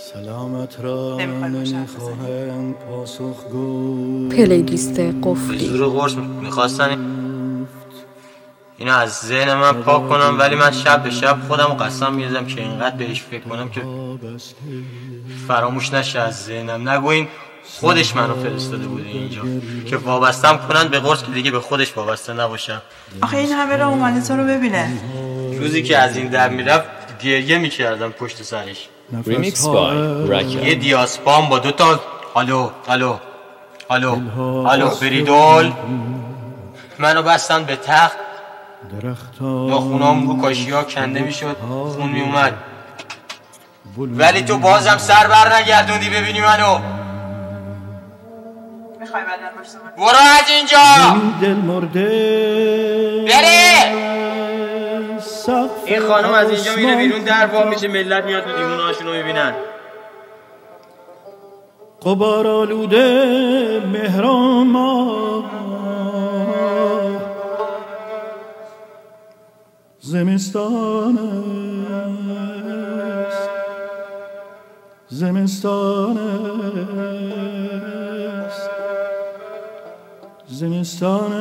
سلامت را نمیخواهم پاسخگو. پلیلیست قفلی. زور قرص میخواستن اینو از ذهن من پاک کنم، ولی من شب به شب خودم قسم می‌دادم که اینقدر بهش فکر کنم که فراموش نشه از ذهنم. نگوین خودش منو فرستاده بوده اینجا که وابستم کنن به قرص که دیگه به خودش وابسته نباشم. آخه این همه را اومده تو رو ببینه. روزی که از این در میرفت گریه میکردم پشت سرش. ریمیکس بای راکر. یه دیاسپام با دوتا الو الو الو الو فریدول منو بستن به تخت. ناخونام رو کاشی ها کنده میشد، خون میومد، ولی تو بازم سر بر نگردوندی ببینی منو. میخوای بعدن باش من برو از اینجا بره. این خانم از اینجا میره بیرون، در وا میشه، ملت میاد تو دیوونه هاشونو میبینن. غبار آلوده مهران زمستان است، زمستان است، زمستان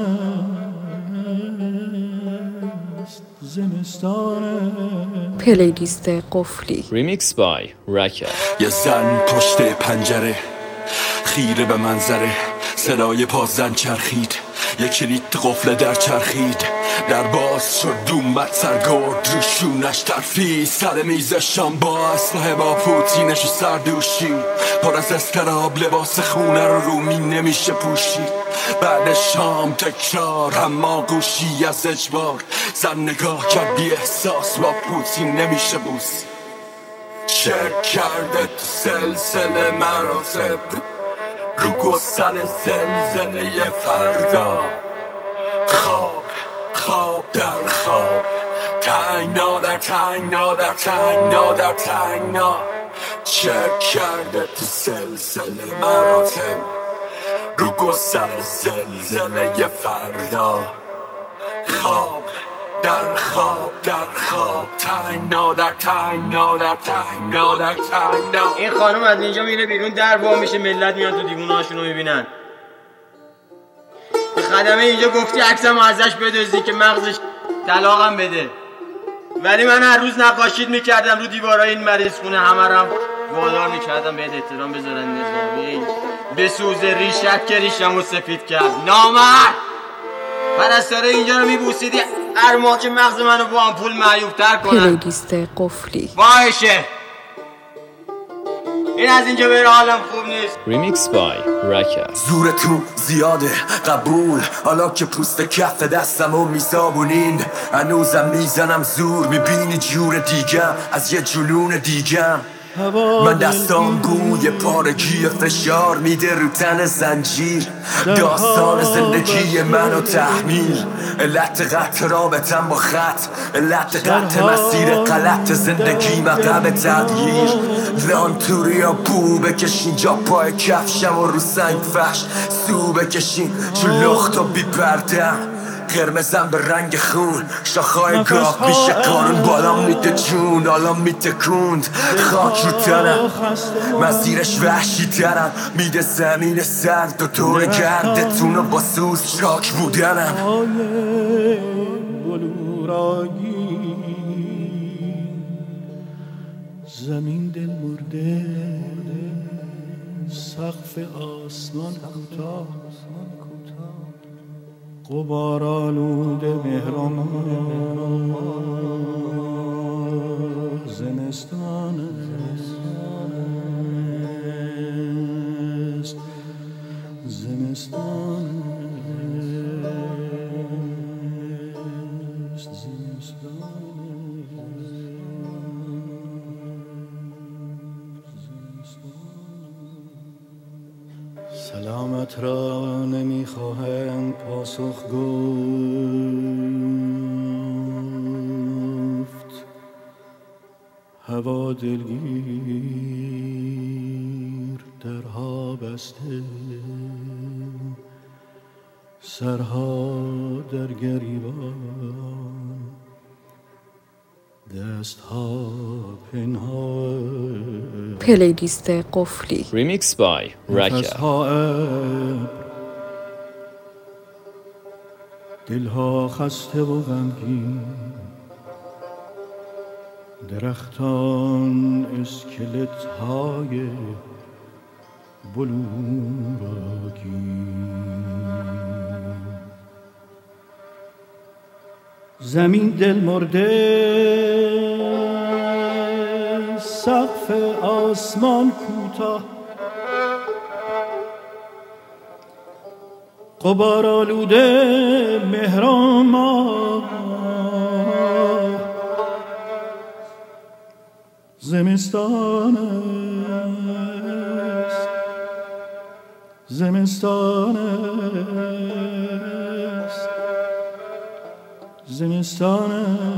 است، زمستان است. پلیلیست قفلی. ریمیکس بای راکر. یه زن پشت پنجره خیره به منظره، صدای پازن چرخید، یک کلید قفل در چرخید، در باز شد اومد سرگرد رو شونش ترفی، سر میز شام با اسلحه با پوتینش و سردوشی، پر از استراب لباس خونه رو می نمیشه پوشید. بعد شام تکرار اما گوشی از اجبار، زن نگاه کرد بی احساس با پوتین نمیشه بوس. چک کرده تو سلسله مراتب رو گستر زلزله فردا، خواب خواب در خواب، تنگنا در تنگنا در تنگنا در تنگنا. چک کرده تو سلسله مراتب رو گستر زلزله فردا، خواب در خواب در خواب، تنگنا در تنگنا در تنگنا در تنگنا. این خانم از اینجا میره بیرون، در وا میشه، ملت میاد تو دیوونه هاشونو میبینن. به خدمه اینجا گفتی عکسمو ازش بدزدی که مغزش طلاقم بده، ولی من هر روز نقاشید میکردم رو دیوارای این مریض خونه، همه رم وادار میکردم بهت احترام بذارن. نظامی بسوز ریشت که ریشمو سفید کرد. نامرد پرستاره اینجا رو میبوسیدی هر ماه که مغز منو با آمپول معیوب تر کنن. پلیلیست قفلی. باشه این از اینجا بره، حالم خوب نیست. ریمیکس بای راکر. زورتون زیاده قبول، حالا که پوست کف دستمو میسابونین، هنوزم میزنم زور، میبینی جور دیگم از یه جنون دیگم. من دستام بوی پارگی فشار میده رو تن زنجیر، داستان زندگی منو تحمیل، علت قطع رابطم با خط، علت قطع مسیر غلط زندگی مقام تغییر. لانتوریا بو بکشین جا پای کفشم و رو سنگ فش سو بکشین چون لخت و بی پردم، قرمزم به رنگ خون، شاخهای گاه میشه قانون، بالا میده جون حالا میتکوند، خاک رو تنم من زیرش وحشی ترم، میده زمین سرد و دور گردتونو با سوز چاک بودنم. زمین دل مرده، سقف آسمان کوتاه، غبار آلوده مهران زمستان است، زمستان است، زمستان. سلامت را نمیخواهم پاسخ گفت، هوا دلگیر درها بسته، سرها در گریبان، دستها پنهان. پلیلیست قفلی. Remix by Raka. نفس‌ها ابر، دلها خسته و غمگین، درختان اسکلت های بلورگین، زمین دل مرده، سقف آسمان کوتاه، غبار آلوده مهران ماه، زمستان است، زمستان است، زمستان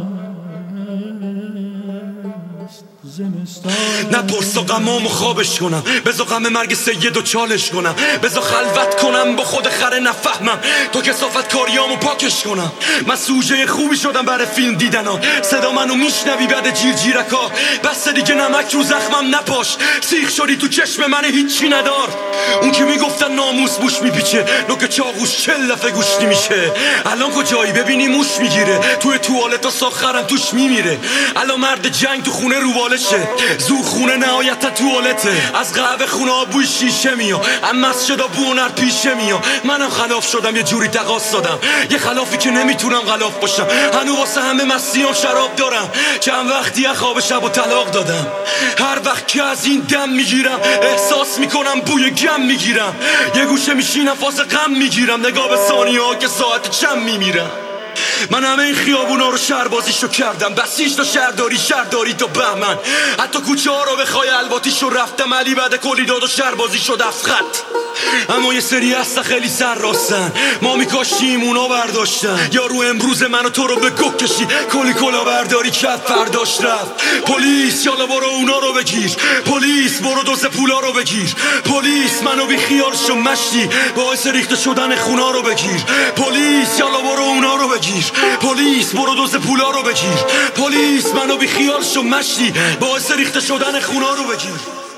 است، زمستان. نپرس و غمامو خوابش کنم، بذار غم مرگ سید و چالش کنم، بذار خلوت کنم با خود خره نفهمم تو کسافت کاریامو پاکش کنم. من سوژه خوبی شدم برای فیلم دیدنا، صدا منو میشنوی بعد جیر جیرکا، بس دیگه نمک رو زخمم نپاش، سیخ شدی تو چشم من هیچی ندار. اون که میگفتن ناموس بوش میپیچه، نوک چاقوش 40 دفعه گوشتی میشه، الان کجایی ببینی موش میگیره، توی توالت تا ساخرم توش میمیره. الان مرد جنگ تو خونه روالشه، زور خونه نهایتا توالته، از قهوه خونه ها بوی شیشه میاد، اما از شدا بونر پیشه میاد. منم خلاف شدم، یه جوری تقاص دادم، یه خلافی که نمیتونم خلاف باشم. هنو واسه همه مسیام شراب دارم، چند وقتی خواب شب و طلاق دادم. هر وقت که از این دم میگیرم احساس میکنم بوی گم میگیرم، یه گوشه میشینم فاز غم میگیرم، نگاه به ثانیه ها که ساعت چند میمیرم. من همه این خیابونا رو شهربازیشو کردم، بسیج تا شهرداری تا بهمن، حتی کوچه ها رو به خای الباتیشو رفتم، علی بعد کلی داد و شهربازی شد افخط. اما یه سری هستن خیلی سر راستن، ما میکاشیم اونا برداشتن، یارو امروز منو تو رو به گک کشی، کلی کلا برداری کرد فرداش رفت. پلیس یالا برو اونا رو بگیر، پلیس برو دوز پولا رو بگیر، پلیس منو بی خیال شو مشتی باعث ریخته شدن خونا رو بگیر، پلیس یالا برو اونا رو بگیر، پلیس برو دوز پولا رو بگیر، پلیس منو بی خیال شو مشتی باعث ریخته شدن خونا رو بگیر،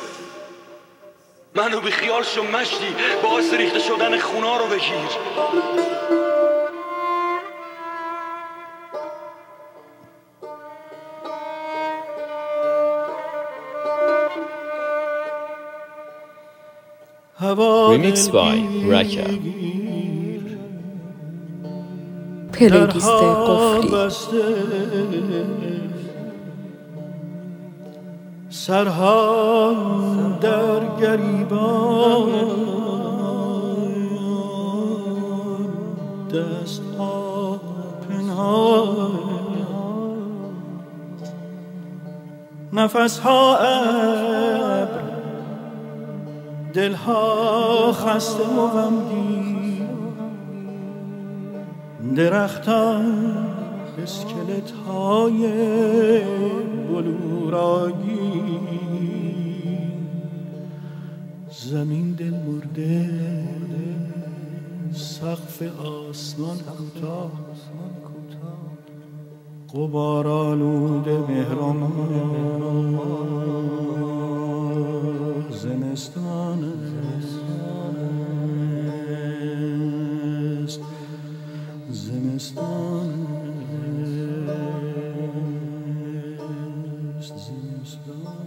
منو بی خیال شو مشتی باعث ریخته شدن خونا رو بگیر. Remix by Raka. پلیلیست قفلی. سرها در گریبان، دستها پنهان، نفسها ابر، دلها خسته و غمگین، درختان اسکلت های بلورگین، زمین دل مرده، سقف آسمان کوتاه، غبار آلوده مهران، زمستان است، زمستان است، زمستان.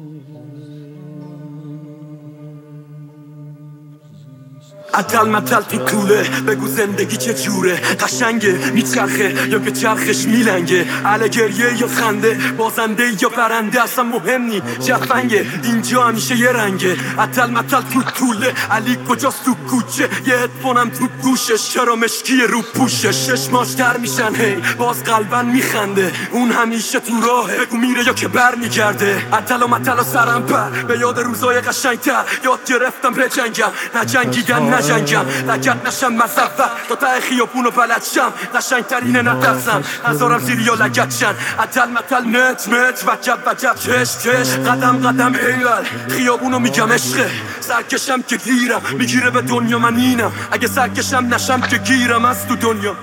عدل مدل تو کوله، بگو زندگی چه جوره، قشنگه میچرخه یا که چرخش میلنگه، اهل گریه یا خنده، بازنده یا برنده اصلا مهم نی، جفنگه اینجا همیشه یه رنگه. عدل مدل تو کوله، علی کجاست تو کوچه، یه هدفونم تو گوشش، چرا مشکی رو پوشش، چشماش در میشن هی باز قلبن میخنده، اون همیشه تو راهه، بگو میره یا که بر میگرده. عدل و مدل و سرم پر به یاد روزای قشنگتر، یاد گرفتم بجنگم، نجنگیدن نجنگم، لگت نشم مصفر تا ته خیابونو بلد شم، قشنگترینه نترسم نذارم زیر یا لگت شن. عدل مدل مت مت وجب وجب چش چش، قدم قدم ایول خیابونو میگم عشقه، سرکشم که گیرم میگیره به دنیا، من اینم اگه سرکشم نشم که گیرم از تو دنیا.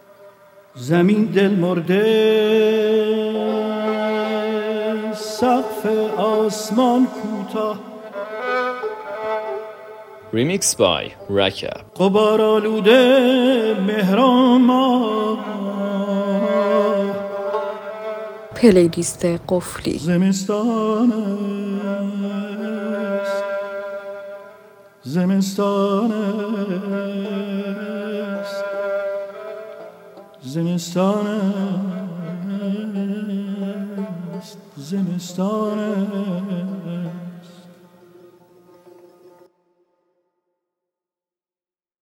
زمین دل مرده، سقف سقف آسمان کوتاه Remix by Raka. غبار آلوده مهران ما پلیلیست قفلی. زمستان است زمستان است زمستان است زمستان است